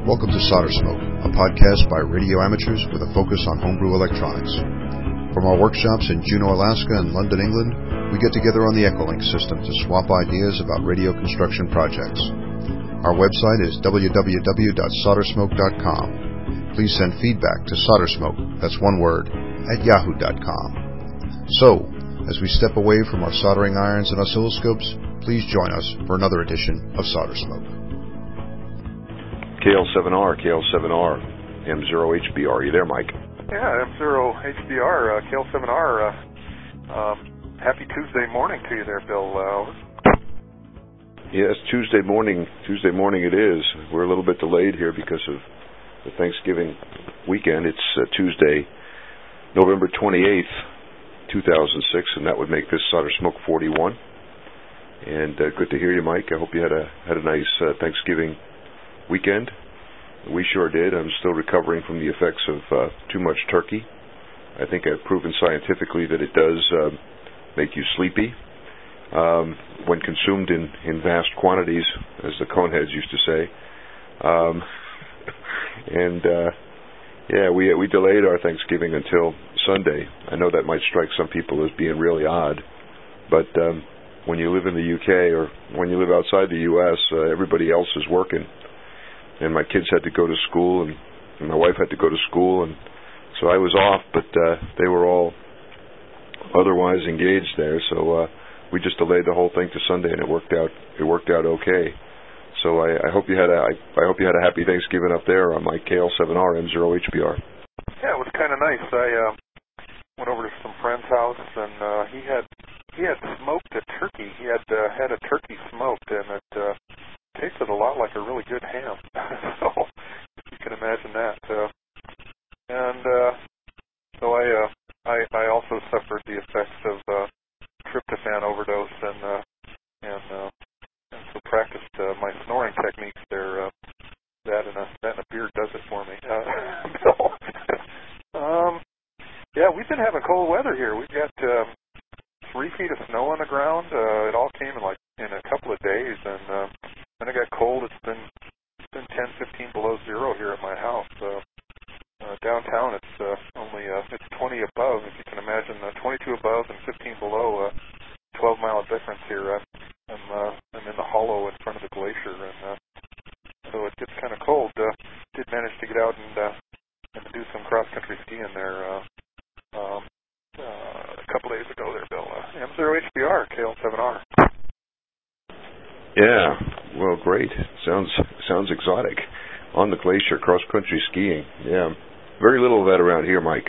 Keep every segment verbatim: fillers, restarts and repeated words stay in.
Welcome to Solder Smoke, a podcast by radio amateurs with a focus on homebrew electronics. From our workshops in Juneau, Alaska and London, England, we get together on the Echolink system to swap ideas about radio construction projects. Our website is w w w dot solder smoke dot com. Please send feedback to soldersmoke, that's one word, at yahoo dot com. So, as we step away from our soldering irons and oscilloscopes, please join us for another edition of Solder Smoke. K L seven R, K L seven R, M zero H B R. Are you there, Mike? Yeah, M zero H B R, uh, K L seven R. Uh, um, happy Tuesday morning to you there, Bill. Uh, yes, Tuesday morning. Tuesday morning it is. We're a little bit delayed here because of the Thanksgiving weekend. It's uh, Tuesday, November twenty-eighth, two thousand six, and that would make this Solder Smoke forty-one. And uh, good to hear you, Mike. I hope you had a had a nice uh, Thanksgiving weekend. We sure did. I'm still recovering from the effects of uh, too much turkey. I think I've proven scientifically that it does uh, make you sleepy um, when consumed in, in vast quantities, as the Coneheads used to say. Um, and uh, yeah, we we delayed our Thanksgiving until Sunday. I know that might strike some people as being really odd, but um, when you live in the U K or when you live outside the U S, uh, everybody else is working. And my kids had to go to school, and, and my wife had to go to school, and so I was off, but uh, they were all otherwise engaged there. So uh, we just delayed the whole thing to Sunday, and it worked out. It worked out okay. So I, I hope you had a I, I hope you had a happy Thanksgiving up there on my K L seven R M zero H B R. Yeah, it was kind of nice. I uh, went over to some friend's house, and uh, he had he had smoked a turkey. He had uh, had a turkey smoked, and it. Uh, tasted a lot like a really good ham. So you can imagine that. Uh, and uh, so I, uh, I I also suffered the effects of uh, tryptophan overdose, and uh, and, uh, and so practiced uh, my snoring techniques there. Uh, that and a that and a beer does it for me. Uh, so um, yeah, we've been having cold weather here. We've got um, three feet of snow on the ground. Uh, it all came in like in a couple of days, and uh, when it got cold, it's been it's been ten, fifteen below zero here at my house. Uh, uh, downtown, it's uh, only uh, it's twenty above. If you can imagine, uh, twenty-two above and fifteen below. Uh, twelve mile difference here. Uh, I'm uh, I'm in the hollow in front of the glacier, and uh, so it gets kind of cold. Uh, did manage to get out and uh, and do some cross country skiing there uh, um, uh, a couple days ago. There, Bill. Uh, M zero H B R, K L seven R. Yeah, well, great. Sounds sounds exotic. On the glacier, cross-country skiing. Yeah, very little of that around here, Mike.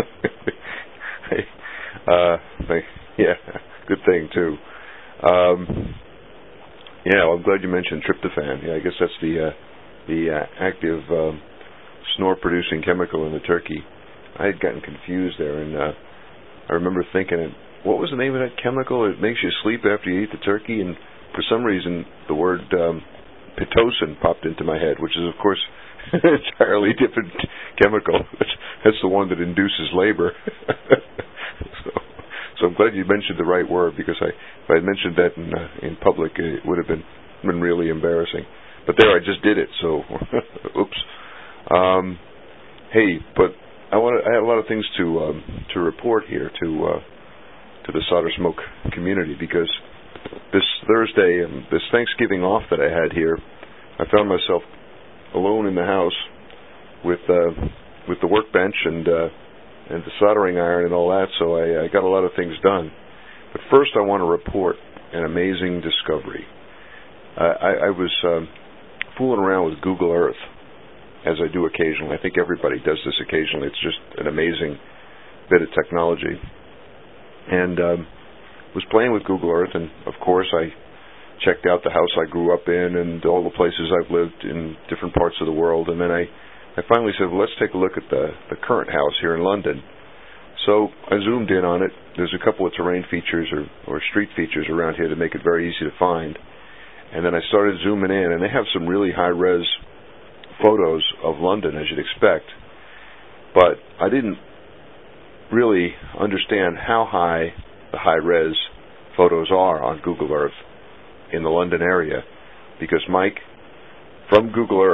uh, yeah, good thing, too. Um, yeah, well, I'm glad you mentioned tryptophan. Yeah, I guess that's the, uh, the uh, active um, snore-producing chemical in the turkey. I had gotten confused there, and uh, I remember thinking, what was the name of that chemical? It makes you sleep after you eat the turkey, and for some reason, the word um, Pitocin popped into my head, which is, of course, an entirely different chemical. That's, that's the one that induces labor. so, so I'm glad you mentioned the right word, because I, if I had mentioned that in, uh, in public, it would have been, been really embarrassing. But there, I just did it, so oops. Um, hey, but I want I have a lot of things to um, to report here to uh, to the Solder Smoke community, because this Thursday and this Thanksgiving off that I had here, I found myself alone in the house with uh, with the workbench and uh, and the soldering iron and all that. So I, I got a lot of things done. But first, I want to report an amazing discovery. Uh, I, I was um, fooling around with Google Earth, as I do occasionally. I think everybody does this occasionally. It's just an amazing bit of technology. And um, was playing with Google Earth, and of course I checked out the house I grew up in and all the places I've lived in different parts of the world, and then I, I finally said, well, let's take a look at the, the current house here in London. So I zoomed in on it. There's a couple of terrain features or, or street features around here to make it very easy to find. And then I started zooming in, and they have some really high-res photos of London, as you'd expect. But I didn't really understand how high the high-res photos are on Google Earth in the London area, because Mike, from Google Earth,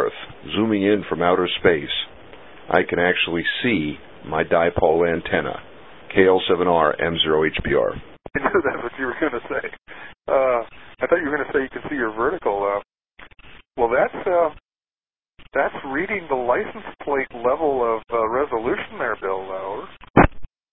zooming in from outer space, I can actually see my dipole antenna, K L seven R M zero H P R. I knew that's what you were going to say. Uh, I thought you were going to say you can see your vertical. Uh, well, that's uh, that's reading the license plate level of uh, resolution there, Bill. Uh,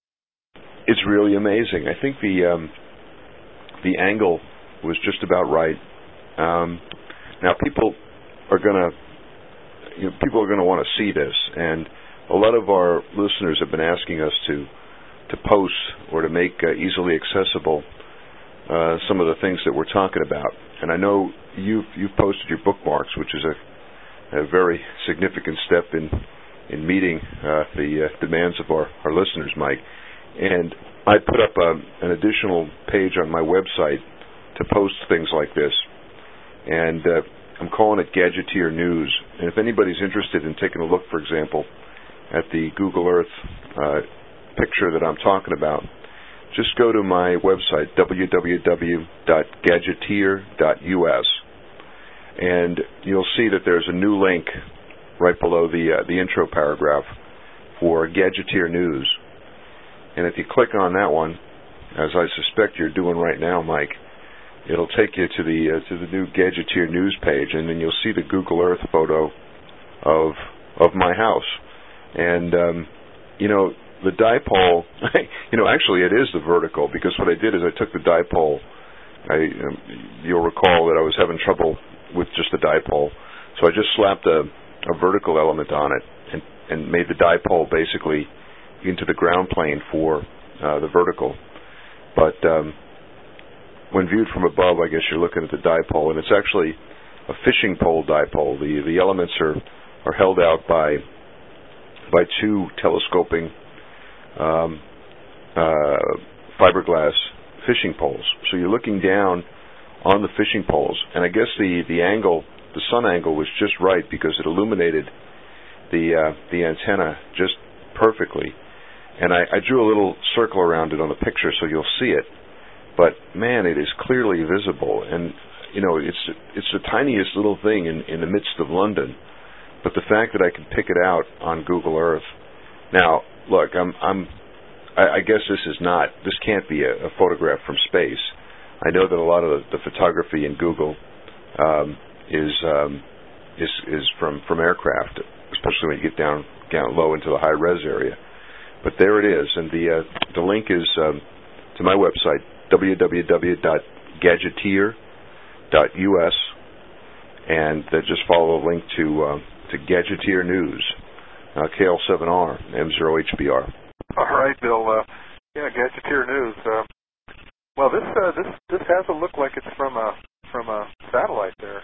it's really amazing. I think the um, the angle was just about right. Um, now people are going to you know, people are going to want to see this, and a lot of our listeners have been asking us to to post or to make uh, easily accessible uh, some of the things that we're talking about. And I know you've you've posted your bookmarks, which is a, a very significant step in in meeting uh, the uh, demands of our, our listeners, Mike. And I put up um, an additional page on my website to post things like this, and uh, I'm calling it Gadgeteer News. And if anybody's interested in taking a look, for example, at the Google Earth uh, picture that I'm talking about, just go to my website, w w w dot gadgeteer dot u s, and you'll see that there's a new link right below the uh, the intro paragraph for Gadgeteer News. And if you click on that one, as I suspect you're doing right now, Mike, it'll take you to the uh, to the new Gadgeteer News page, and then you'll see the Google Earth photo of of my house. And um, you know, the dipole, you know, actually it is the vertical, because what I did is I took the dipole. I um, you'll recall that I was having trouble with just the dipole, so I just slapped a, a vertical element on it and and made the dipole basically into the ground plane for uh, the vertical. But um, when viewed from above, I guess you're looking at the dipole, and it's actually a fishing pole dipole. The the elements are, are held out by by two telescoping um, uh, fiberglass fishing poles. So you're looking down on the fishing poles, and I guess the, the angle, the sun angle, was just right because it illuminated the uh, the antenna just perfectly. And I, I drew a little circle around it on the picture so you'll see it. But man, it is clearly visible, and you know it's it's the tiniest little thing in, in the midst of London. But the fact that I can pick it out on Google Earth. Now, look, I'm I'm I, I guess this is not this can't be a, a photograph from space. I know that a lot of the, the photography in Google um, is um, is is from from aircraft, especially when you get down down low into the high res area. But there it is, and the uh, the link is um, to my website, w w w dot gadgeteer dot u s, and uh, just follow the link to uh, to Gadgeteer News, uh, K L seven R M zero H B R. All right, Bill. Uh, yeah, Gadgeteer News. Uh, well, this uh, this this has a look like it's from a from a satellite there.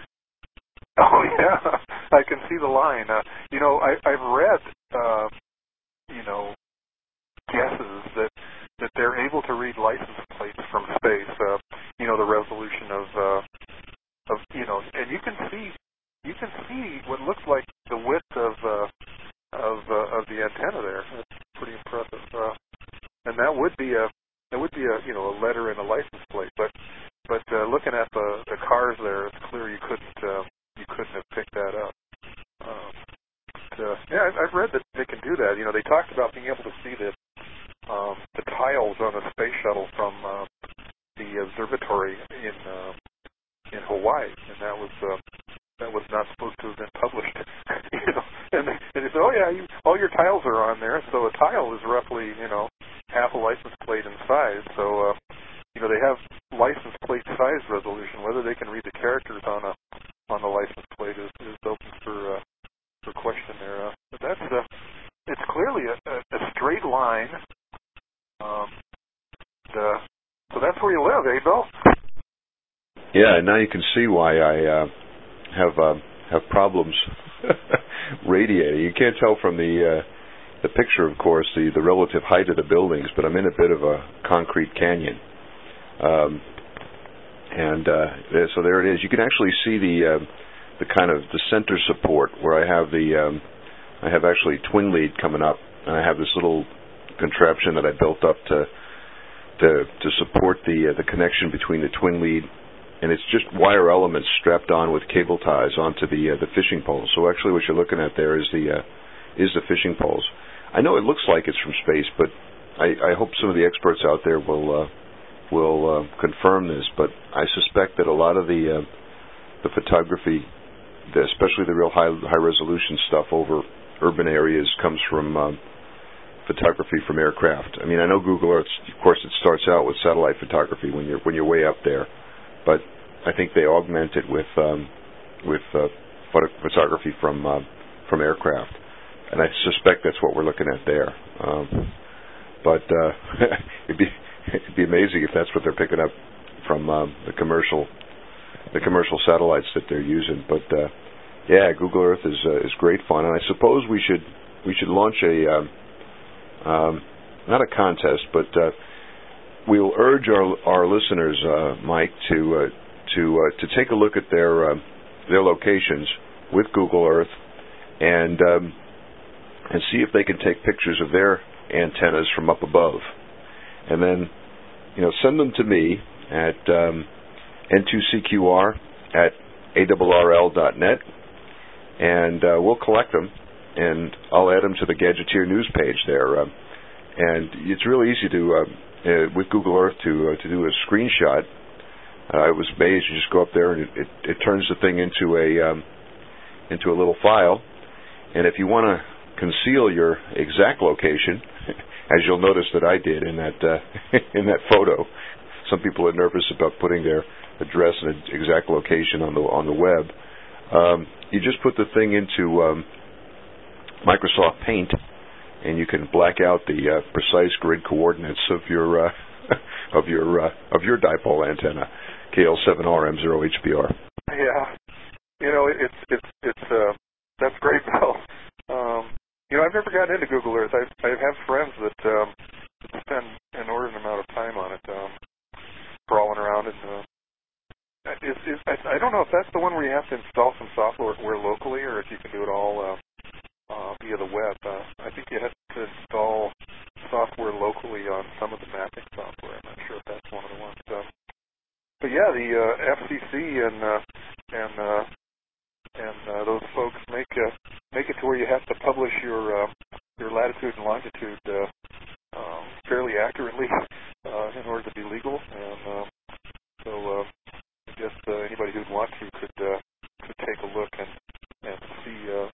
Oh yeah, I can see the line. Uh, you know, I, I've read uh, you know. guesses that that they're able to read license plates from space. Uh, you know, the resolution of uh, of you know, and you can see you can see what looks like the width of uh, of uh, of the antenna there. That's pretty impressive. Uh, and that would be a that would be a you know a letter in a license plate. But but uh, looking at the, the cars there, it's clear you couldn't uh, you couldn't have picked that up. Um, but, uh, yeah, I've, I've read that they can do that. You know, they talked about being able to see the Um, the tiles on the space shuttle from uh, the observatory in uh, in Hawaii, and that was uh, that was not supposed to have been published. you know, and they, and they said, "Oh yeah, you, all your tiles are on there." So a tile is roughly you know half a license plate in size. So uh, you know they have license plate size resolution. Whether they can read the characters on a on the license plate is, is open for uh, for question there. Uh, but that's uh, it's clearly a, a, a straight line. Um, the, so that's where you live, eh, Bill? Yeah, now you can see why I uh, have uh, have problems radiating. You can't tell from the uh, the picture, of course, the, the relative height of the buildings, but I'm in a bit of a concrete canyon, um, and uh, so there it is. You can actually see the uh, the kind of the center support where I have the um, I have actually twin lead coming up, and I have this little contraption that I built up to to to support the uh, the connection between the twin lead and it's just wire elements strapped on with cable ties onto the uh, the fishing poles. So actually, what you're looking at there is the uh, is the fishing poles. I know it looks like it's from space, but I, I hope some of the experts out there will uh, will uh, confirm this. But I suspect that a lot of the uh, the photography, the, especially the real high high resolution stuff over urban areas, comes from um, photography from aircraft. I mean, I know Google Earth, of course, it starts out with satellite photography when you're when you're way up there, but I think they augment it with um, with uh, photo- photography from uh, from aircraft, and I suspect that's what we're looking at there. Um, but uh, it'd be it'd be amazing if that's what they're picking up from um, the commercial the commercial satellites that they're using. But uh, yeah, Google Earth is uh, is great fun, and I suppose we should we should launch a um, um, not a contest, but uh, we will urge our our listeners, uh, Mike, to uh, to uh, to take a look at their uh, their locations with Google Earth, and um, and see if they can take pictures of their antennas from up above, and then you know send them to me at um, N two C Q R at A R R L dot net, and uh, we'll collect them, and I'll add them to the Gadgeteer news page there. Uh, and it's really easy to uh, uh, with Google Earth to uh, to do a screenshot. Uh, I was amazed. You just go up there and it, it, it turns the thing into a um, into a little file. And if you want to conceal your exact location, as you'll notice that I did in that uh, in that photo, some people are nervous about putting their address and exact location on the on the web. Um, you just put the thing into um, Microsoft Paint, and you can black out the uh, precise grid coordinates of your uh, of your uh, of your dipole antenna, K L seven R M zero H B R. Yeah, you know it's it's it's uh, that's great, Bill. Um, you know I've never gotten into Google Earth. I I have friends that um, spend an inordinate amount of time on it, um, crawling around and. Uh, Is, is, I don't know if that's the one where you have to install some software locally, or if you can do it all uh, uh, via the web. Uh, I think you have to install software locally on some of the mapping software. I'm not sure if that's one of the ones. Um, but yeah, the uh, F C C and uh, and uh, and uh, those folks make uh, make it to where you have to publish your uh, your latitude and longitude uh, um, fairly accurately uh, in order to be legal. And uh, so. Uh, I guess uh, anybody who'd want to could uh, could take a look and and see uh,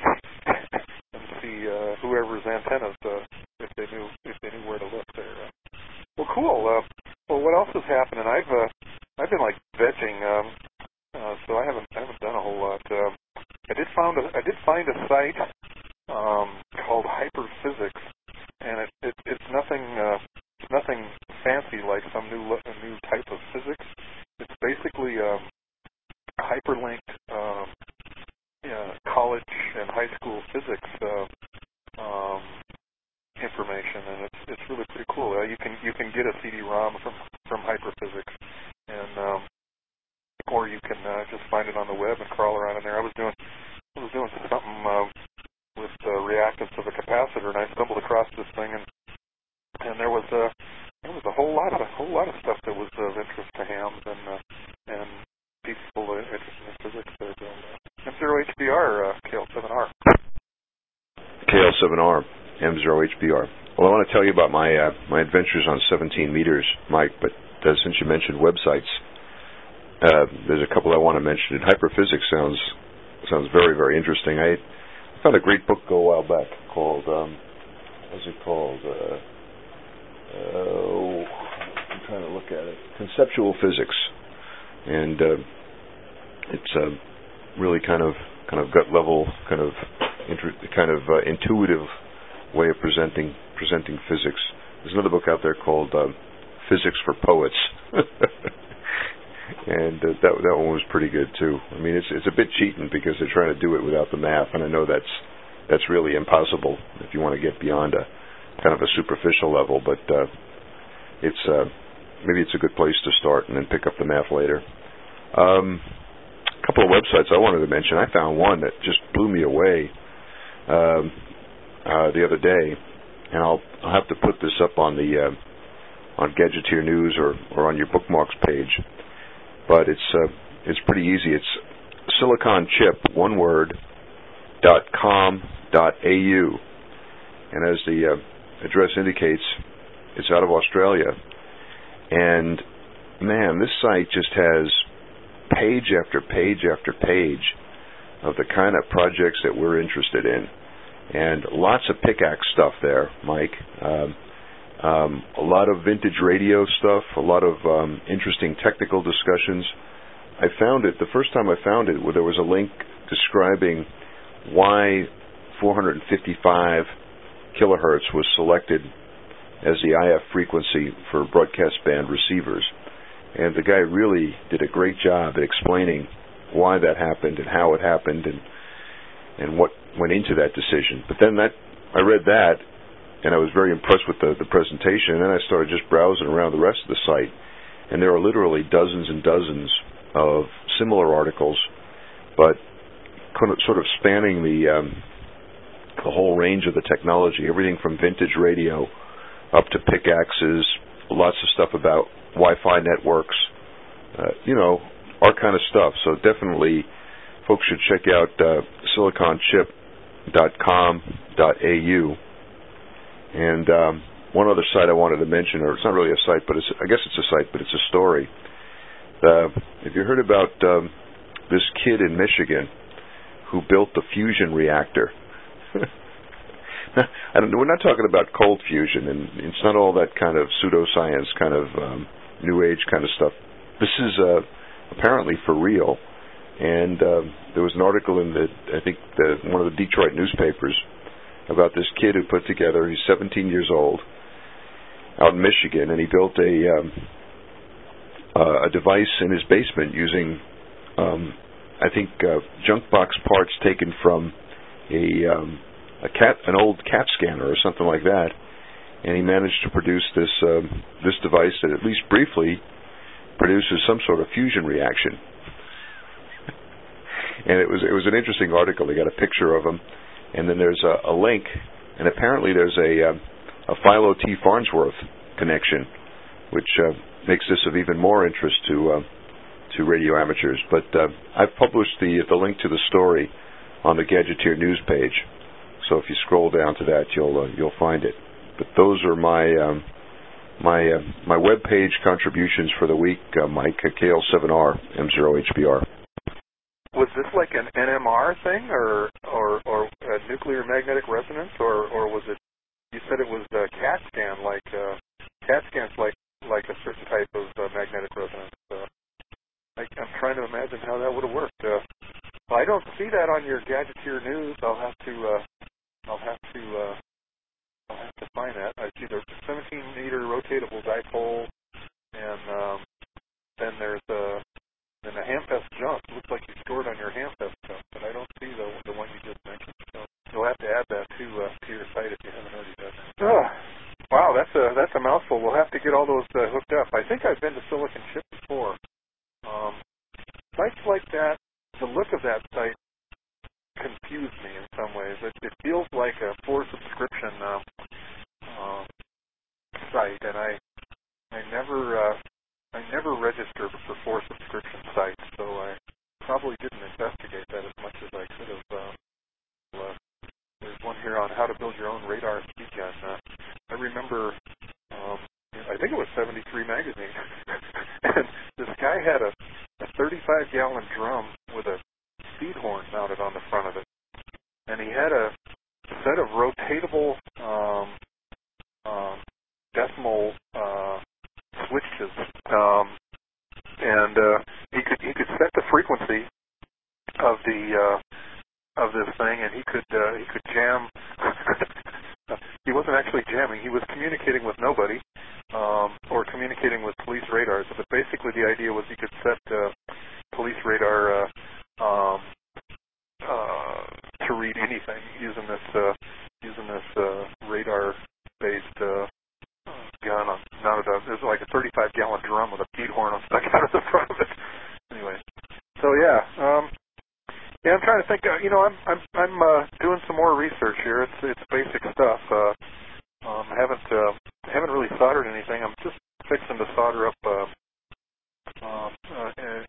and see uh, whoever's antennas uh, if they knew if they knew where to look there. Uh, well, cool. Uh, well, what else is happening? I've uh, I've been like vegging, um, uh, so I haven't I haven't done a whole lot. Um, I did found a, I did find a site um, called Hyperphysics, and it, it it's nothing uh, it's nothing fancy like some new a new type of physics. It's basically um, hyperlinked um, uh, college and high school physics uh, um, information, and it's it's really pretty cool. Uh, you can you can get a C D ROM from from Hyperphysics, and um, or you can uh, just find it on the web and crawl around in there. I was doing I was doing something uh, with the reactance of a capacitor, and I stumbled across this thing, and and there was a There was a whole lot of a whole lot of stuff that was of interest to hams and uh, and people uh, interested in physics. There, uh, M zero H B R, uh, K L seven R. K L seven R, M zero H B R. Well, I want to tell you about my uh, my adventures on seventeen meters, Mike. But uh, since you mentioned websites, uh, there's a couple I want to mention. Hyperphysics sounds sounds very very interesting. I found a great book a while back called um, what's it called? Uh, Uh, I'm trying to look at it. Conceptual Physics, and uh, it's a really kind of kind of gut level, kind of inter- kind of uh, intuitive way of presenting presenting physics. There's another book out there called uh, Physics for Poets, and uh, that that one was pretty good too. I mean, it's it's a bit cheating because they're trying to do it without the math, and I know that's that's really impossible if you want to get beyond a kind of a superficial level, but uh, it's uh, maybe it's a good place to start and then pick up the math later. Um, a couple of websites I wanted to mention. I found one that just blew me away um, uh, the other day, and I'll, I'll have to put this up on the uh, on Gadgeteer News or, or on your bookmarks page. but it's uh, it's pretty easy. It's siliconchip, one word, dot com dot a u, and as the uh, address indicates, it's out of Australia. And man, this site just has page after page after page of the kind of projects that we're interested in, and lots of pickaxe stuff there, Mike. Um, um, a lot of vintage radio stuff, a lot of um, interesting technical discussions. I found it, the first time I found it, where there was a link describing why four fifty-five kilohertz was selected as the I F frequency for broadcast band receivers. And the guy really did a great job at explaining why that happened and how it happened and and what went into that decision. But then that I read that, and I was very impressed with the, the presentation, and then I started just browsing around the rest of the site, and there are literally dozens and dozens of similar articles, but sort of spanning the um, the whole range of the technology, everything from vintage radio up to pickaxes, lots of stuff about Wi-Fi networks, uh, you know, our kind of stuff. So definitely, folks should check out uh, siliconchip dot com dot a u. And um, one other site I wanted to mention, or it's not really a site, but it's, I guess it's a site, but it's a story. Uh, have you heard about um, this kid in Michigan who built the fusion reactor? I don't, we're not talking about cold fusion, and it's not all that kind of pseudoscience, kind of um, new age kind of stuff. This is uh, apparently for real, and um, there was an article in the, I think, the, one of the Detroit newspapers about this kid who put together, he's seventeen years old, out in Michigan, and he built a um, uh, a device in his basement using, um, I think, uh, junk box parts taken from a um, a cat, an old CAT scanner or something like that, and he managed to produce this um, this device that at least briefly produces some sort of fusion reaction. And it was it was an interesting article. They got a picture of him, and then there's a, a link, and apparently there's a um, a Philo T. Farnsworth connection, which uh, makes this of even more interest to uh, to radio amateurs. But uh, I've published the the link to the story on the Gadgeteer news page. So if you scroll down to that, you'll uh, you'll find it. But those are my um, my uh, my web page contributions for the week, uh, Mike, K L seven R M zero H B R. Was this like an N M R thing, or or or a nuclear magnetic resonance, or or was it? You said it was a CAT scan, like uh, CAT scans, like like a certain type of uh, magnetic resonance. Uh, I, I'm trying to imagine how that would have worked. Uh, well, I don't see that on your Gadgeteer news. I'll have to. Uh, I'll have to uh, I'll have to find that. I see the seventeen meter rotatable dipole, and um, then there's a then the Hamfest jump. It looks like you stored on your Hamfest jump, but I don't see the the one you just mentioned. So you'll have to add that to uh, to your site if you haven't already done that. Oh, wow, that's a that's a mouthful. We'll have to get all those uh, hooked up. I think I've been to Silicon Chip before. Um, sites like that, the look of that site confused me in some ways. It, it feels like a for subscription um, uh, site, and I I never uh, I never registered for for subscription sites, so I probably didn't investigate that as much as I could have. Uh, uh, there's one here on how to build your own radar speed gun. Uh, I remember, um, I think it was seventy-three magazine, and this guy had a, a thirty-five gallon drum with a speed horn mounted on the front of it, and he had a set of rotatable um, um, decimal uh, switches, um, and uh, he could he could set the frequency of the uh, of this thing, and he could uh, he could jam. He wasn't actually jamming; he was communicating with nobody, um, or communicating with police radars. But basically, the idea was he could set uh, police radar. Uh, Um, uh, to read anything using this uh, using this uh, radar-based uh, gun on, mounted on. It was like a thirty-five gallon drum with a bead horn stuck out of the front of it. Anyway, so yeah, um, yeah. I'm trying to think. Uh, you know, I'm I'm I'm uh, doing some more research here. It's it's basic stuff. Uh, um, I haven't uh, haven't really soldered anything. I'm just fixing to solder up. Uh, Um, uh,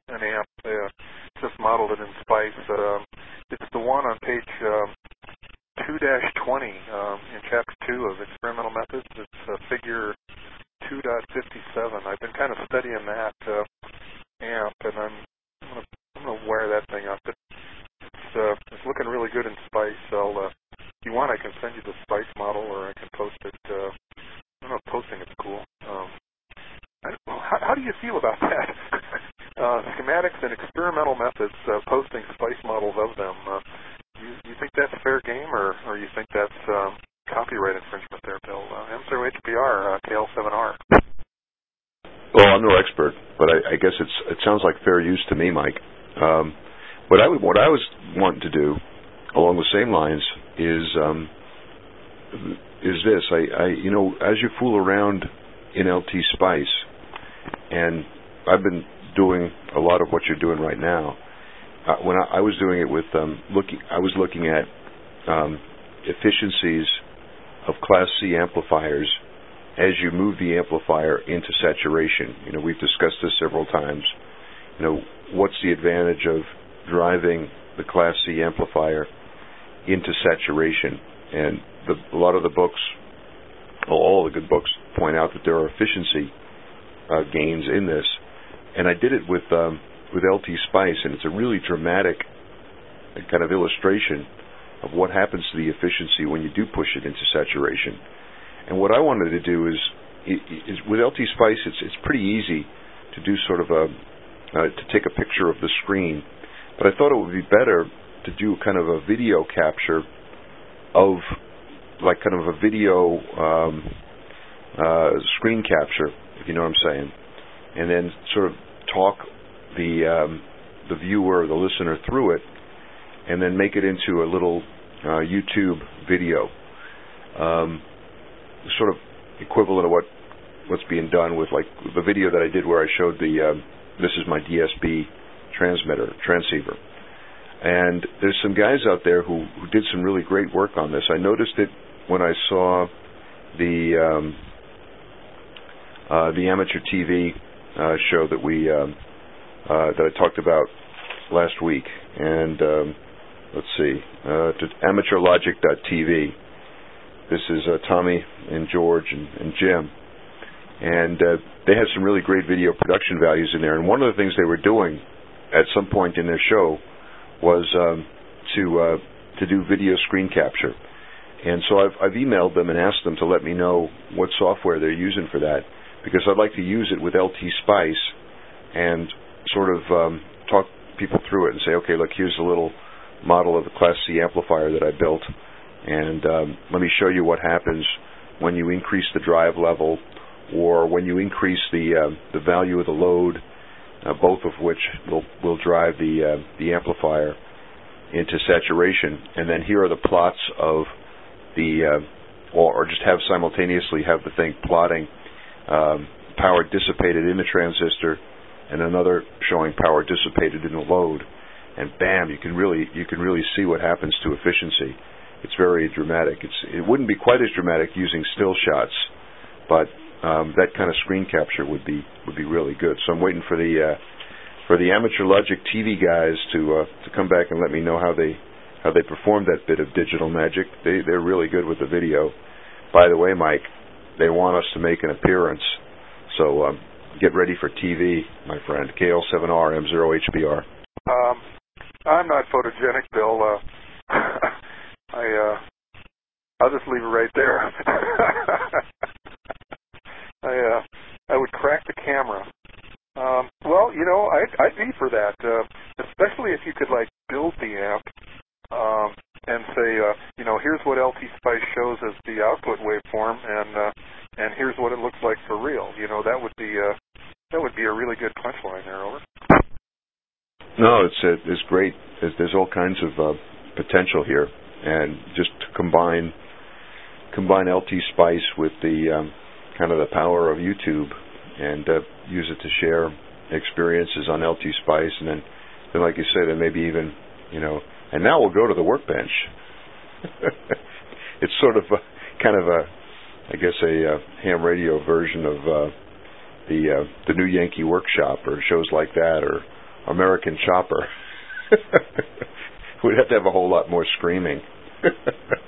twenty um, in Chapter two of Experimental Methods. It's uh, Figure two point fifty-seven. I've been kind of studying that uh, amp, and I'm, I'm going to I'm gonna wire that thing up. It, it's, uh, it's looking really good in Spice. I'll, uh, if you want, I can send you the Spice model, or I can post it. Uh, I don't know if posting it's cool. Um, I don't know, how, how do you feel about that? uh, schematics and experimental methods, uh, posting Spice models of them. Uh, you, you think that's fair game, or, or you think that's um, copyright infringement there, Bill? Uh, M zero H B R, uh, K L seven R. Well, I'm no expert, but I, I guess it's it sounds like fair use to me, Mike. Um, what I would, what I was wanting to do, along the same lines, is um, is this. I, I you know, as you fool around in L T Spice, and I've been doing a lot of what you're doing right now. Uh, when I, I was doing it with um, looking, I was looking at um, efficiencies of Class C amplifiers as you move the amplifier into saturation. You know, we've discussed this several times. You know, what's the advantage of driving the Class C amplifier into saturation? And the, a lot of the books, well, all the good books, point out that there are efficiency uh, gains in this. And I did it with um, with L T Spice, and it's a really dramatic kind of illustration of what happens to the efficiency when you do push it into saturation. And what I wanted to do is, is with L T Spice, it's it's pretty easy to do sort of a uh, to take a picture of the screen, but I thought it would be better to do kind of a video capture of, like kind of a video um, uh, screen capture, if you know what I'm saying, and then sort of talk the um, the viewer or the listener through it, and then make it into a little uh, YouTube video. Um, sort of equivalent of what what's being done with like the video that I did where I showed the um, this is my D S B transmitter transceiver, and there's some guys out there who, who did some really great work on this. I noticed it when I saw the um, uh, the amateur T V uh, show that we um, uh, that I talked about last week, and um, let's see, uh, to amateur logic dot T V. This is uh, Tommy and George and, and Jim. And uh, they had some really great video production values in there. And one of the things they were doing at some point in their show was um, to uh, to do video screen capture. And so I've, I've emailed them and asked them to let me know what software they're using for that, because I'd like to use it with L T Spice and sort of um, talk people through it and say, okay, look, here's a little model of the Class C amplifier that I built. And um, let me show you what happens when you increase the drive level, or when you increase the uh, the value of the load, uh, both of which will will drive the uh, the amplifier into saturation. And then here are the plots of the, uh, or, or just have simultaneously have the thing plotting um, power dissipated in the transistor, and another showing power dissipated in the load. And bam, you can really you can really see what happens to efficiency. It's very dramatic. It's, it wouldn't be quite as dramatic using still shots, but um, that kind of screen capture would be would be really good. So I'm waiting for the uh, for the Amateur Logic T V guys to uh, to come back and let me know how they how they performed that bit of digital magic. They they're really good with the video. By the way, Mike, they want us to make an appearance, so um, get ready for T V, my friend. K L seven R M zero H B R. Um, I'm not photogenic, Bill. Uh, I, uh, I'll just leave it right there. I, uh, I would crack the camera. Um, well, you know, I'd, I'd be for that, uh, especially if you could, like, build the amp um, and say, uh, you know, here's what L T Spice shows as the output waveform, and uh, and here's what it looks like for real. You know, that would be uh, that would be a really good punchline there. Over. No, it's uh, it's great. There's, there's all kinds of uh, potential here. And just to combine combine L T Spice with the um, kind of the power of YouTube, and uh, use it to share experiences on L T Spice, and then, then like you said, and maybe even, you know, and now we'll go to the workbench. It's sort of a, kind of a, I guess a uh, ham radio version of uh, the uh, the New Yankee Workshop, or shows like that, or American Chopper. We'd have to have a whole lot more screaming.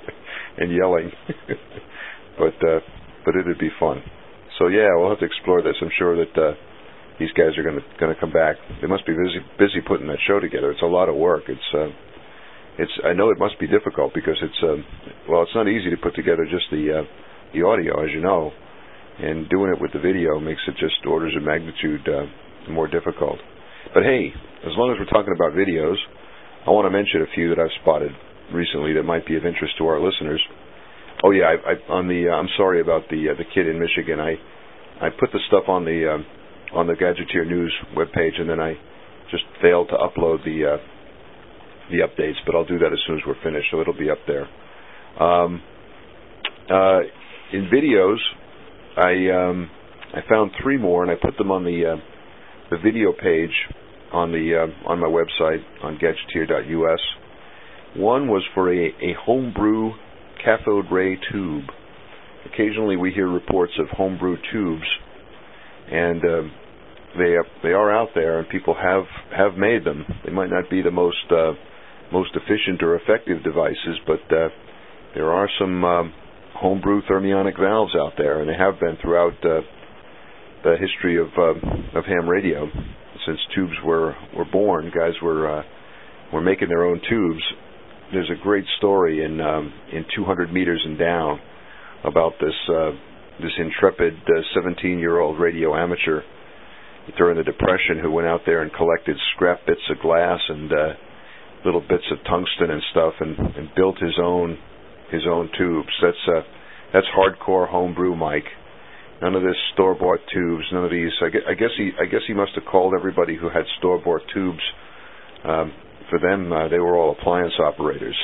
and yelling. but uh, but it'd be fun. So yeah, we'll have to explore this. I'm sure that uh, these guys are going to going to come back. They must be busy busy putting that show together. It's a lot of work. It's uh, it's I know it must be difficult because it's um, well, it's not easy to put together just the uh, the audio, as you know, and doing it with the video makes it just orders of magnitude uh, more difficult. But hey, as long as we're talking about videos, I want to mention a few that I've spotted recently that might be of interest to our listeners. Oh yeah, I, I, on the uh, I'm sorry about the uh, the kid in Michigan. I I put the stuff on the um, on the Gadgeteer News webpage, and then I just failed to upload the uh, the updates. But I'll do that as soon as we're finished, so it'll be up there. Um, uh, in videos, I um, I found three more, and I put them on the uh, the video page on the uh, on my website on gadgeteer dot U S. One was for a, a homebrew cathode ray tube. Occasionally we hear reports of homebrew tubes, and uh, they uh, they are out there, and people have, have made them. They might not be the most uh, most efficient or effective devices, but uh, there are some um, homebrew thermionic valves out there, and they have been throughout uh, the history of uh, of ham radio. Since tubes were, were born, guys were uh, were making their own tubes. There's a great story in um, in two hundred meters and Down about this uh, this intrepid seventeen-year-old uh, radio amateur during the Depression who went out there and collected scrap bits of glass and uh, little bits of tungsten and stuff, and, and built his own his own tubes. That's uh, that's hardcore homebrew, Mike. None of this store-bought tubes. None of these. I guess, I guess he I guess he must have called everybody who had store-bought tubes. Um, For them, uh, they were all appliance operators.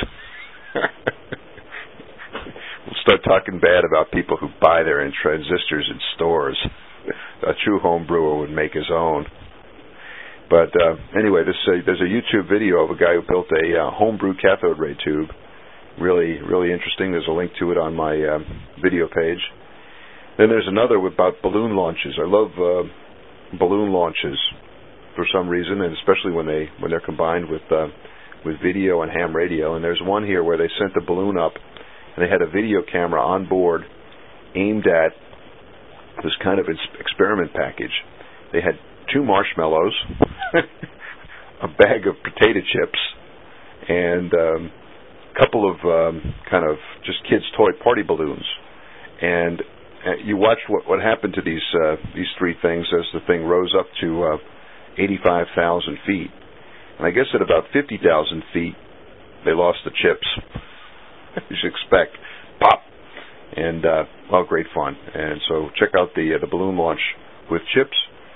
We'll start talking bad about people who buy their own transistors in stores. A true home brewer would make his own. But uh, anyway, this, uh, there's a YouTube video of a guy who built a uh, homebrew cathode ray tube. Really, really interesting. There's a link to it on my uh, video page. Then there's another about balloon launches. I love uh, balloon launches for some reason, and especially when they when they're combined with uh, with video and ham radio. And there's one here where they sent the balloon up, and they had a video camera on board aimed at this kind of experiment package. They had two marshmallows, a bag of potato chips, and um, a couple of um, kind of just kids' toy party balloons. And uh, you watch what what happened to these uh, these three things as the thing rose up to Uh, eighty-five thousand feet. And I guess at about fifty thousand feet, they lost the chips. You should expect. Pop! And, uh, well, great fun. And so check out the uh, the balloon launch with chips.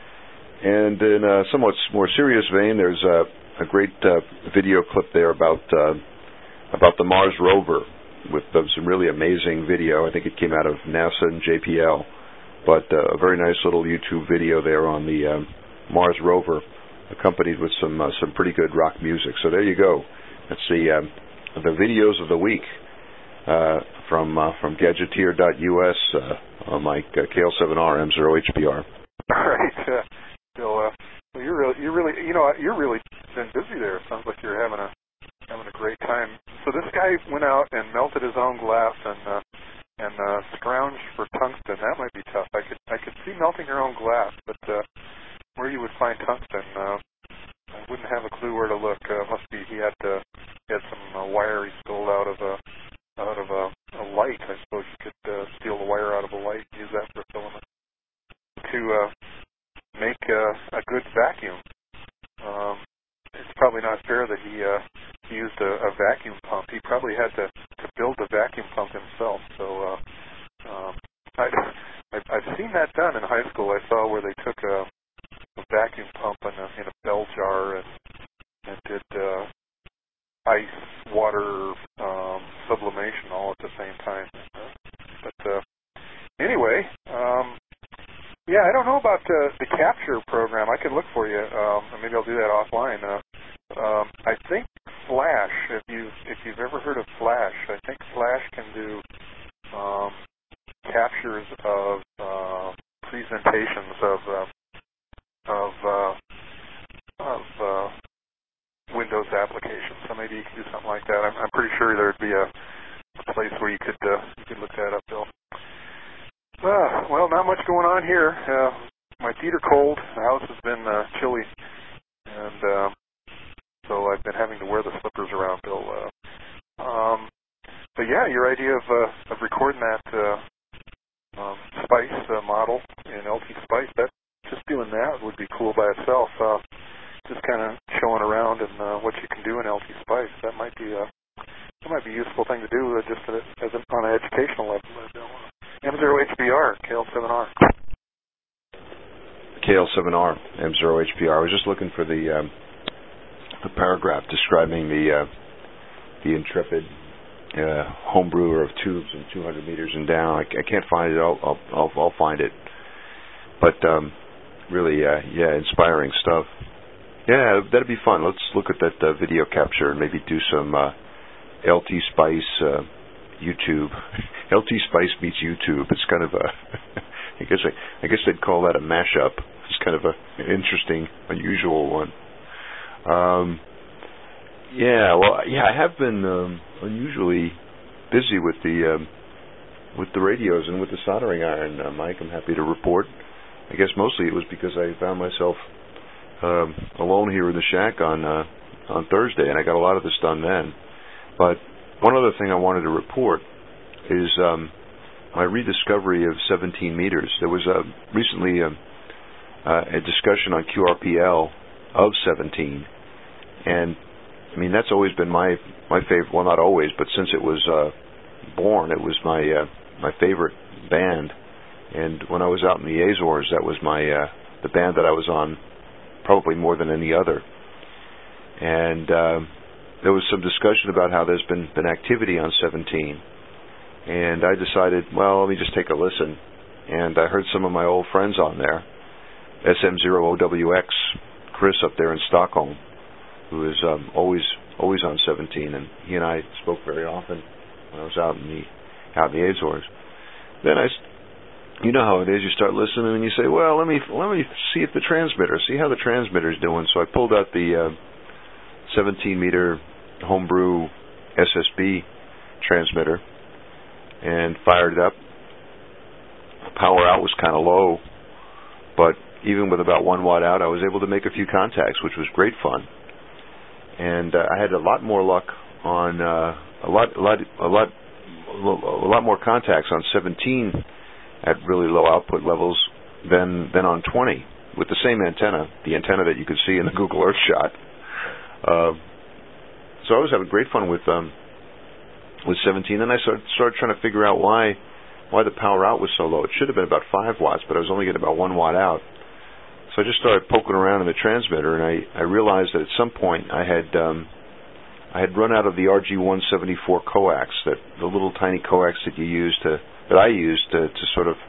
And in a somewhat more serious vein, there's a, a great uh, video clip there about uh, about the Mars rover with uh, some really amazing video. I think it came out of NASA and J P L. But uh, a very nice little YouTube video there on the Um, Mars rover, accompanied with some uh, some pretty good rock music. So there you go. That's the um, the videos of the week uh, from uh, from gadgeteer dot U S. Uh, on my uh, K L seven R M zero H B R. All right, uh, Bill. Uh, well, you're really, you're really, you know, you're really been busy there. It sounds like you're having a having a great time. So this guy went out and melted his own glass and uh, and uh, scrounged for tungsten. That might be tough. I could I could see melting your own glass, but uh, where you would find tungsten, uh, I wouldn't have a clue where to look. Uh, must be he had uh, he had some uh, wire he stole out of a out of a, a light. I suppose you could uh, steal the wire out of a light and use that for a filament to uh, make uh, a good vacuum. Um, it's probably not fair that he uh, he used a, a vacuum pump. He probably had to, to build the vacuum pump himself. So uh, um, I, I've seen that done in high school. I saw where they took a a vacuum pump in a, in a bell jar and, and did uh, ice, water, um, sublimation all at the same time. But uh, anyway, um, yeah, I don't know about uh, the capture program. I could look for you. Um, and maybe I'll do that offline. Uh, um, I think Flash, if you've, if you've ever heard of Flash, I think Flash can do um, captures of uh, presentations of uh, of uh, of uh, Windows applications. So maybe you can do something like that. I'm, I'm pretty sure there'd be a place where you could uh, you could look that up, Bill. Uh, well, not much going on here. Uh, my feet are cold. The house has been uh, chilly, and uh, so I've been having to wear the slippers around, Bill. Uh, um, but yeah, your idea of uh, of recording that uh, um, Spice uh, model in L T Spice, that just doing that would be cool by itself. Uh, just kind of showing around and uh, what you can do in L T Spice. That might be a that might be a useful thing to do, uh, just as, as an, on an educational level. Uh, M zero H P R, K L seven R. K L seven R, M zero H P R. I was just looking for the um, the paragraph describing the uh, the intrepid uh, homebrewer of tubes and two hundred meters and down. I, I can't find it. I'll I'll I'll, I'll find it. But um, really, uh, yeah, inspiring stuff. Yeah, that'd be fun. Let's look at that uh, video capture and maybe do some uh, L T Spice uh, YouTube. L T Spice meets YouTube. It's kind of a, I guess I, I guess they'd call that a mashup. It's kind of a, an interesting, unusual one. Um, yeah, well, yeah, I have been um, unusually busy with the um, with the radios and with the soldering iron, uh, Mike. I'm happy to report. I guess mostly it was because I found myself um, alone here in the shack on uh, on Thursday, and I got a lot of this done then. But one other thing I wanted to report is um, my rediscovery of seventeen meters. There was a, recently a, uh, a discussion on Q R P L of seventeen, and I mean that's always been my my favorite. Well, not always, but since it was uh, born, it was my uh, my favorite band. And when I was out in the Azores, that was my uh, the band that I was on probably more than any other. And uh, there was some discussion about how there's been been activity on seventeen. And I decided, well, let me just take a listen. And I heard some of my old friends on there, S M zero O W X, Chris up there in Stockholm, who is um, always always on seventeen, and he and I spoke very often when I was out in the out in the Azores. Then I, you know how it is, you start listening and you say, well, let me let me see if the transmitter, see how the transmitter's doing. So I pulled out the uh, seventeen meter homebrew S S B transmitter and fired it up. Power out was kind of low, but even with about one watt out, I was able to make a few contacts, which was great fun. And uh, I had a lot more luck on uh, a lot, a lot, a lot, a lot more contacts on seventeen at really low output levels than than on twenty with the same antenna, the antenna that you could see in the Google Earth shot. Uh, so I was having great fun with um, with seventeen. Then I started, started trying to figure out why why the power out was so low. It should have been about five watts, but I was only getting about one watt out. So I just started poking around in the transmitter, and I, I realized that at some point I had um, I had run out of the R G one seventy-four coax, that the little tiny coax that you use to that I use to, to sort of,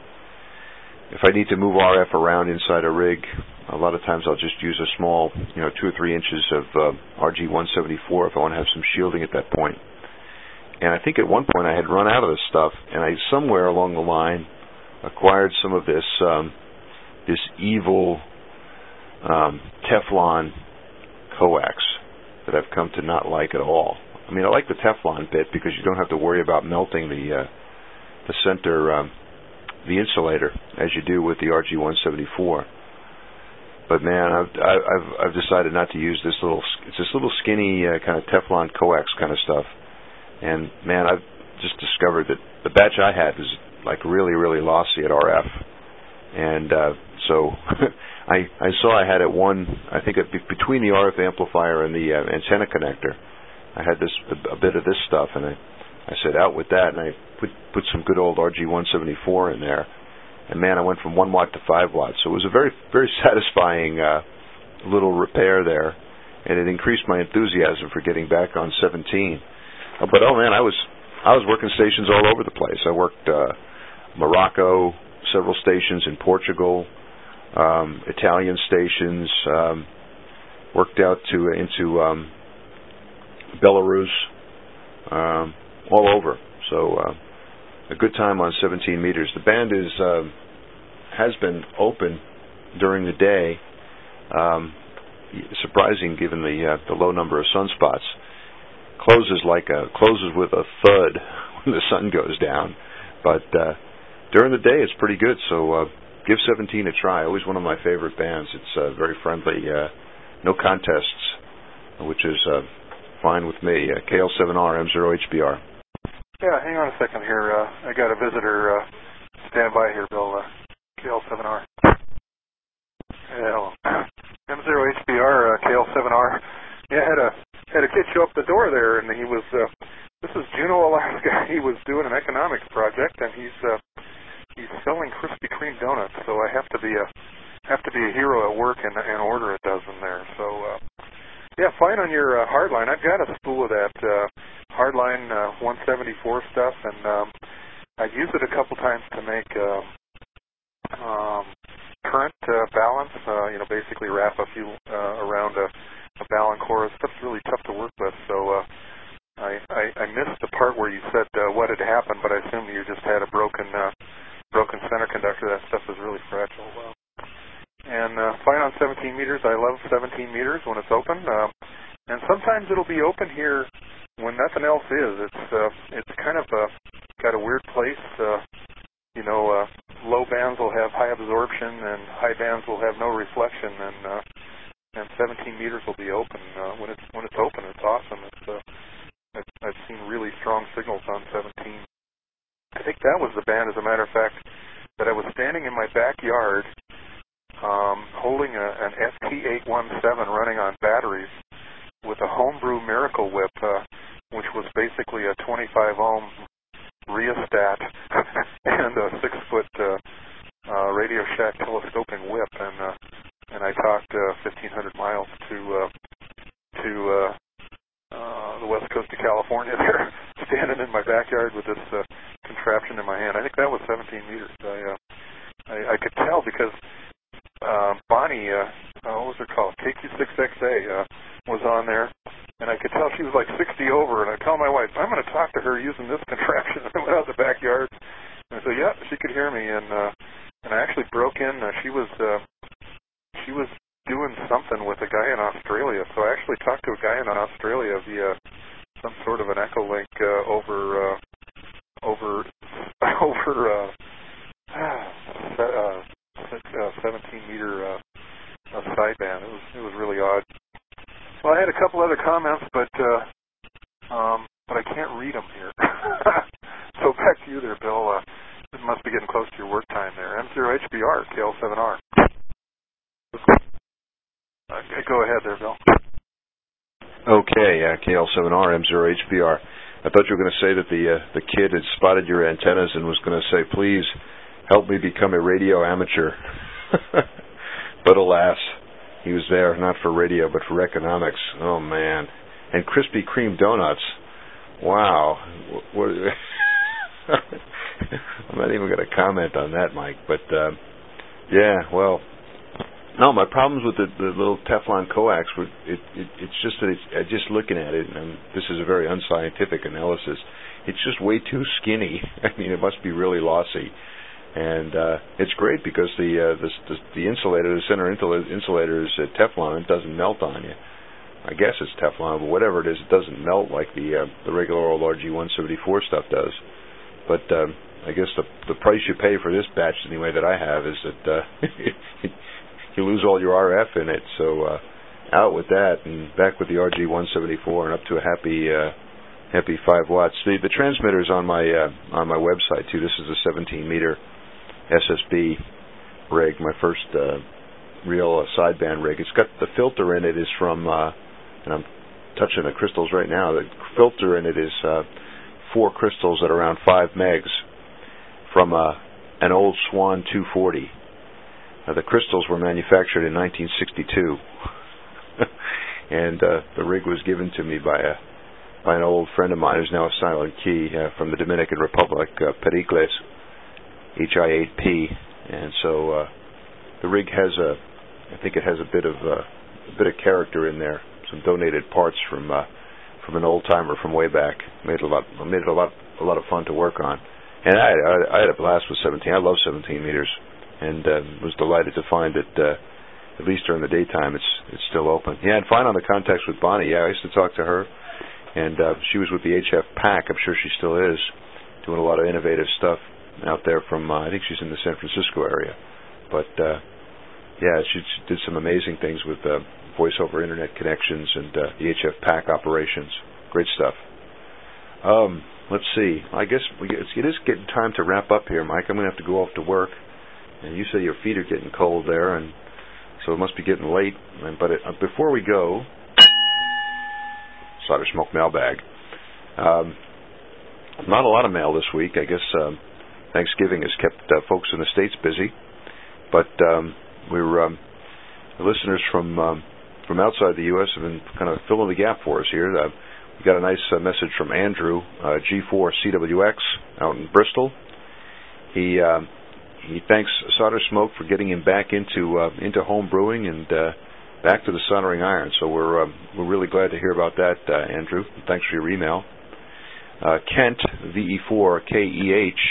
if I need to move R F around inside a rig, a lot of times I'll just use a small, you know, two or three inches of uh, R G one seventy-four if I want to have some shielding at that point. And I think at one point I had run out of this stuff, and I somewhere along the line acquired some of this um, this evil um, Teflon coax that I've come to not like at all. I mean, I like the Teflon bit because you don't have to worry about melting the uh, the center, um, the insulator, as you do with the R G one seventy-four. But man, I've I've I've decided not to use this little it's this little skinny uh, kind of Teflon coax kind of stuff. And man, I've just discovered that the batch I had was like really really lossy at R F. And uh, so I I saw I had at one I think it, between the R F amplifier and the uh, antenna connector, I had this a, a bit of this stuff, and I I said out with that, and I put put some good old R G one seventy-four in there. And man, I went from one watt to five watts. So it was a very, very satisfying uh, little repair there, and it increased my enthusiasm for getting back on seventeen. Uh, but oh man, I was I was working stations all over the place. I worked uh, Morocco, several stations in Portugal, um, Italian stations. Um, worked out to into um, Belarus, um, all over. So. Uh, A good time on seventeen meters. The band is uh, has been open during the day. Um, surprising, given the uh, the low number of sunspots. Closes like a closes with a thud when the sun goes down. But uh, during the day, it's pretty good. So uh, give seventeen a try. Always one of my favorite bands. It's uh, very friendly. Uh, no contests, which is uh, fine with me. Uh, K L seven R M zero H B R. Yeah, hang on a second here. Uh, I got a visitor. Uh, stand by here, Bill. Uh, K L seven R. Yeah, M zero H B R, uh, K L seven R. Yeah, had a had a kid show up the door there, and he was. Uh, this is Juneau, Alaska. He was doing an economics project, and he's uh, he's selling Krispy Kreme donuts. So I have to be a have to be a hero at work and, and order a dozen there. So uh, yeah, fine on your uh, hardline. I've got a spool of that uh, hardline uh, one seventy-four stuff, and um, I've used it a couple times to make. Um, um, current uh, balance, uh, you know, basically wrap a few uh, around a, a balun core. Stuff's really tough to work with, so uh, I, I, I missed the part where you said uh, what had happened, but I assume you just had a broken uh, broken center conductor. That stuff is really fragile. Uh, and uh, fine on seventeen meters. I love seventeen meters when it's open, uh, and sometimes it'll be open here when nothing else is. It's uh, it's kind of uh, got a weird place. Uh, You know, uh, low bands will have high absorption, and high bands will have no reflection, and uh, and seventeen meters will be open. Uh, when it's when it's open, it's awesome. It's uh, I've, I've seen really strong signals on seventeen. I think that was the band, as a matter of fact, that I was standing in my backyard, um, holding a, an S T eight seventeen running on batteries with a homebrew Miracle Whip, uh, which was basically a twenty-five ohm rheostat and a six-foot uh, uh, Radio Shack telescoping whip, and uh, and I talked uh, fifteen hundred miles to uh, to uh, uh, the west coast of California. There, standing in my backyard with this uh, contraption in my hand. I think that was seventeen meters. I uh, I, I could tell because uh, Bonnie, uh, uh, what was her called? K Q six X A uh, was on there. And I could tell she was like sixty over, and I tell my wife, I'm going to talk to her using this contraption. I went out in the backyard, and I said, yeah, she could hear me, and uh, and I actually broke in. Uh, she was uh, she was doing something with a guy in Australia, so I actually talked to a guy in Australia via some sort of an Echolink uh, over uh, over over uh, uh, uh, seventeen meter uh, uh, sideband. It was it was really odd. Well, I had a couple other comments, but uh, um, but I can't read them here. So back to you there, Bill. Uh, this must be getting close to your work time there. M zero H B R, K L seven R. Okay, go ahead there, Bill. Okay, uh, K L seven R, M zero H B R. I thought you were going to say that the uh, the kid had spotted your antennas and was going to say, please help me become a radio amateur. But alas, he was there not for radio, but for economics. Oh, man. And Krispy Kreme donuts. Wow. What, what, I'm not even going to comment on that, Mike. But, uh, yeah, well, no, my problems with the, the little Teflon coax, were, it, it, it's just that it's, uh, just looking at it, and this is a very unscientific analysis, it's just way too skinny. I mean, it must be really lossy. And uh, it's great because the, uh, the the the insulator, the center insulator is uh, Teflon. It doesn't melt on you. I guess it's Teflon, but whatever it is, it doesn't melt like the uh, the regular old R G one seventy-four stuff does. But um, I guess the the price you pay for this batch, anyway, that I have, is that uh, you lose all your R F in it. So uh, out with that, and back with the R G one seventy-four, and up to a happy uh, happy five watts. The the transmitter's on my uh, on my website too. This is a seventeen meter S S B rig, my first uh, real uh, sideband rig. It's got the filter in it is from, uh, and I'm touching the crystals right now. The filter in it is uh, four crystals at around five megs from uh, an old Swan two forty. Uh, the crystals were manufactured in nineteen sixty-two, and uh, the rig was given to me by a by an old friend of mine who's now a silent key uh, from the Dominican Republic, uh, Pericles. H I eight P, and so uh, the rig has a, I think it has a bit of uh, a bit of character in there. Some donated parts from uh, from an old timer from way back. Made it a lot, made it a lot, a lot of fun to work on. And I, I, I had a blast with seventeen. I love seventeen meters, and uh, was delighted to find that uh, at least during the daytime it's it's still open. Yeah, and fine on the contacts with Bonnie. Yeah, I used to talk to her, and uh, she was with the H F PAC. I'm sure she still is. doing a lot of innovative stuff out there from, uh, I think she's in the San Francisco area. But, uh, yeah, she, she did some amazing things with uh, voice over internet connections and uh, the H F PAC operations. Great stuff. Um, let's see. I guess we get, it is getting time to wrap up here, Mike. I'm going to have to go off to work. And you say your feet are getting cold there, and so it must be getting late. But it, uh, before we go, Solder Smoke mailbag. Um, not a lot of mail this week. I guess um, Thanksgiving has kept uh, folks in the States busy. But um, we're um, the listeners from um, from outside the U S have been kind of filling the gap for us here. Uh, we got a nice uh, message from Andrew, uh, G four C W X, out in Bristol. He uh, he thanks Solder Smoke for getting him back into uh, into home brewing and uh, back to the soldering iron. So we're uh, we're really glad to hear about that, uh, Andrew. Thanks for your email. Uh, Kent V E four K E H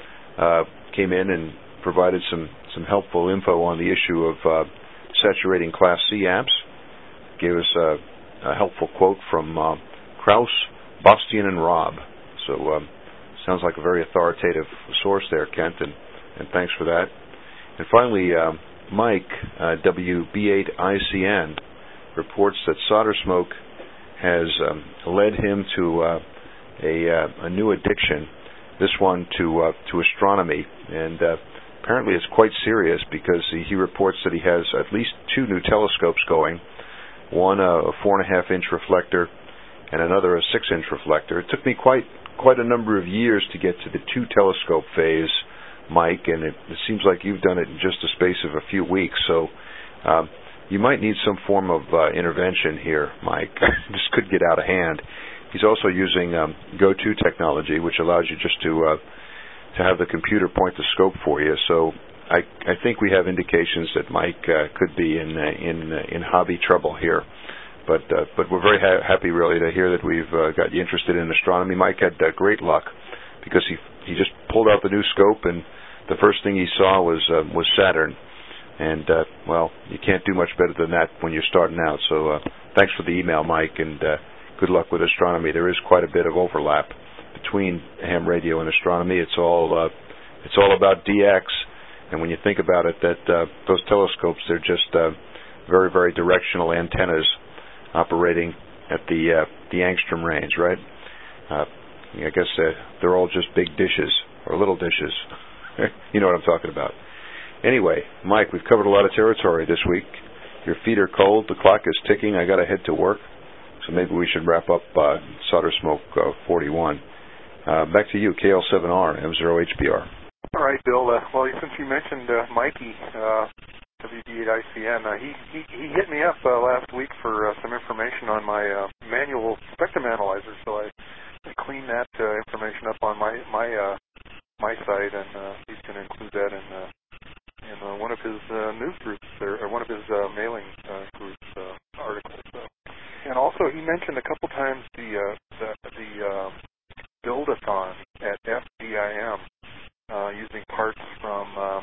uh, came in and provided some some helpful info on the issue of uh, saturating Class C amps. Gave us a, a helpful quote from uh, Kraus, Bastian, and Rob. So um, sounds like a very authoritative source there, Kent, and, and thanks for that. And finally, uh, Mike, uh, W B eight I C N, reports that Solder Smoke has um, led him to uh, a, uh, a new addiction, this one to uh, to astronomy. And uh, apparently it's quite serious because he, he reports that he has at least two new telescopes going, one a, a four and a half inch reflector and another a six inch reflector. It took me quite quite a number of years to get to the two telescope phase, Mike, and it, it seems like you've done it in just a space of a few weeks. So um, you might need some form of uh, intervention here, Mike. This could get out of hand. He's also using um, Go To technology, which allows you just to uh, to have the computer point the scope for you. So I, I think we have indications that Mike uh, could be in uh, in uh, in hobby trouble here. But uh, but we're very ha- happy really to hear that we've uh, got you interested in astronomy. Mike had uh, great luck because he he just pulled out the new scope, and the first thing he saw was uh, was Saturn. And uh, well, you can't do much better than that when you're starting out. So uh, thanks for the email, Mike, and uh, good luck with astronomy. There is quite a bit of overlap between ham radio and astronomy. It's all uh, it's all about D X, and when you think about it, that uh, those telescopes, they're just uh, very very directional antennas operating at the uh, the angstrom range, right? Uh, I guess uh, they're all just big dishes or little dishes. You know what I'm talking about. Anyway, Mike, we've covered a lot of territory this week. Your feet are cold. The clock is ticking. I got to head to work. So maybe we should wrap up uh, Solder Smoke uh, forty-one. Uh, back to you, K L seven R, M zero H B R. All right, Bill. Uh, well, since you mentioned uh, Mikey, uh, W B eight I C N, uh, he, he he hit me up uh, last week for uh, some information on my uh, manual spectrum analyzer. So I, I cleaned that uh, information up on my my uh, my site, and uh, he's going to include that in uh, in uh, one of his uh, news groups or, or one of his uh, mailing uh, groups uh, articles. So. And also, he mentioned a couple times the uh, the, the uh, build-a-thon at F D I M uh, using parts from uh,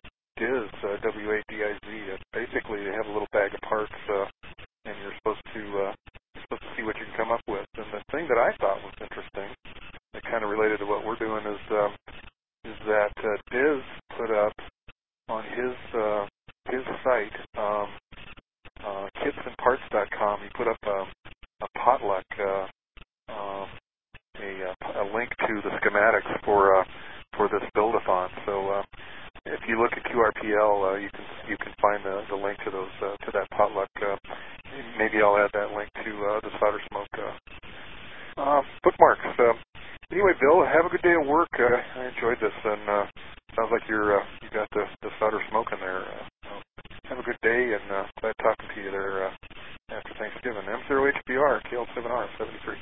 D I Z, uh, W A D I Z. Uh, basically, they have a little bag of parts, uh, and you're supposed to uh, you're supposed to see what you can come up with. And the thing that I thought was interesting, that kind of related to what we're doing, is um, is that uh, D I Z put up on his uh, his site, um, uh, kits and parts dot com. He put up a, a potluck, uh, um, a, a link to the schematics for uh, for this build-a-thon. So uh, if you look at Q R P L, uh, you can you can find the, the link to those uh, to that potluck. Uh, maybe I'll add that link to uh, the Solder Smoke uh, uh, bookmarks. Uh, anyway, Bill, have a good day at work. Uh, I enjoyed this, and uh, sounds like you're uh, you got the, the Solder Smoke in there. Uh, so have a good day, and uh, glad talking to you there uh, after Thanksgiving. M zero H B R, K L seven R, seventy-three.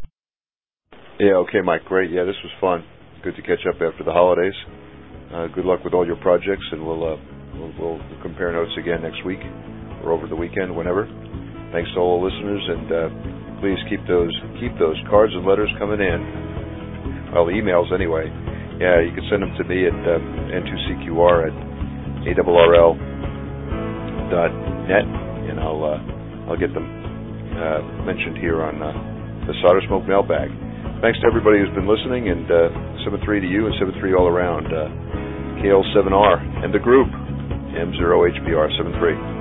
Yeah, okay, Mike, great. Yeah, this was fun. Good to catch up after the holidays. Uh, good luck with all your projects, and we'll, uh, we'll we'll compare notes again next week or over the weekend, whenever. Thanks to all the listeners, and uh, please keep those keep those cards and letters coming in. Well, the emails anyway. Yeah, you can send them to me at uh, N two C Q R at A R R L dot net, and I'll uh, I'll get them uh, mentioned here on uh, the Solder Smoke mailbag. thanks to everybody who's been listening, and uh, seven three to you and seven three all around. Uh, K L seven R and the group, M zero H B R seven three.